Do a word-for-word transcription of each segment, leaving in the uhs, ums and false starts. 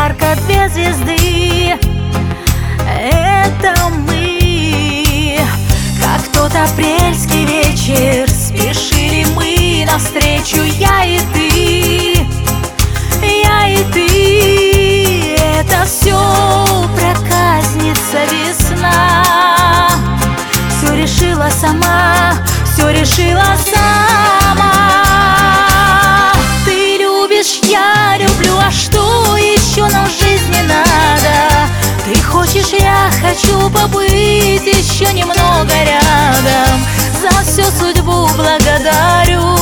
ярко, две звезды. Это мы, как тот апрельский вечер, спешили мы навстречу, я и ты, я и ты. Это все проказница весна, все решила сама, все решила сама. Ты любишь, я люблю, а что еще нам в жизни надо? Ты хочешь, я хочу побыть еще немного рядом. За всю судьбу благодарю,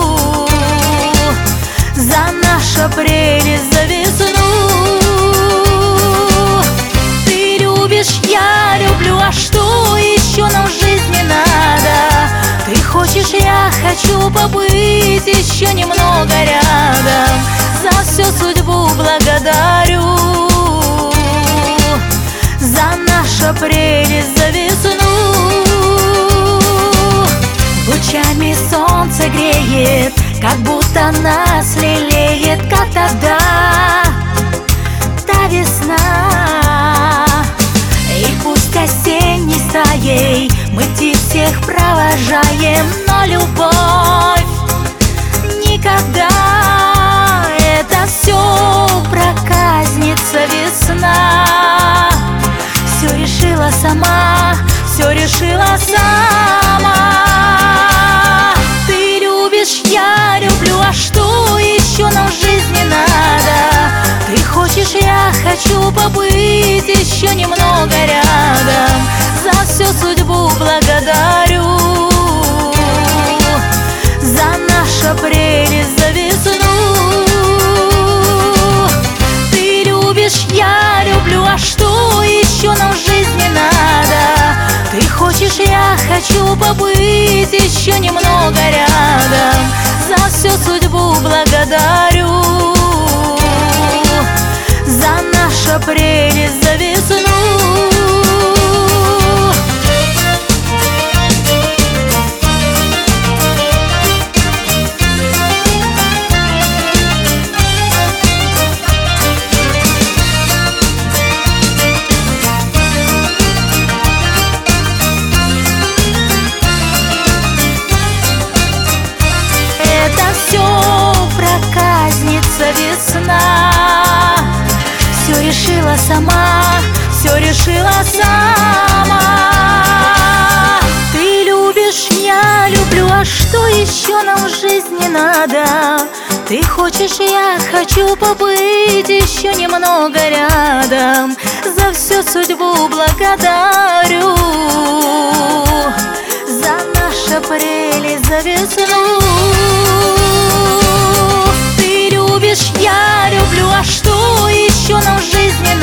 за наш апрель, за весну. Ты любишь, я люблю, а что еще нам в жизни надо? Ты хочешь, я хочу побыть еще немного рядом. За всю судьбу благодарю, за наш апрель, за весну. Лучами солнце греет, как будто нас лелеет, как тогда та весна. И пусть осенней стаей мы птиц всех провожаем, но любовь никогда. Это все проказница весна, все решила сама, все решила сама. Ты любишь, я люблю, а что еще нам в жизни надо? Ты хочешь, я хочу побыть еще немного рядом. За всю судьбу благодарю, за наш апрель, за весну. Ты любишь, я люблю, а что еще нам в жизни надо? Ты хочешь, я хочу побыть еще немного рядом. За всю судьбу благодарю, за наш апрель, за весну. Весна, все решила сама, все решила сама. Ты любишь, я люблю, а что еще нам в жизни надо? Ты хочешь, я хочу побыть еще немного рядом. За всю судьбу благодарю, за наш апрель, за весну. Я люблю, а что еще нам в жизни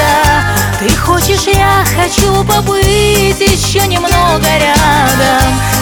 надо? Ты хочешь, я хочу побыть еще немного рядом.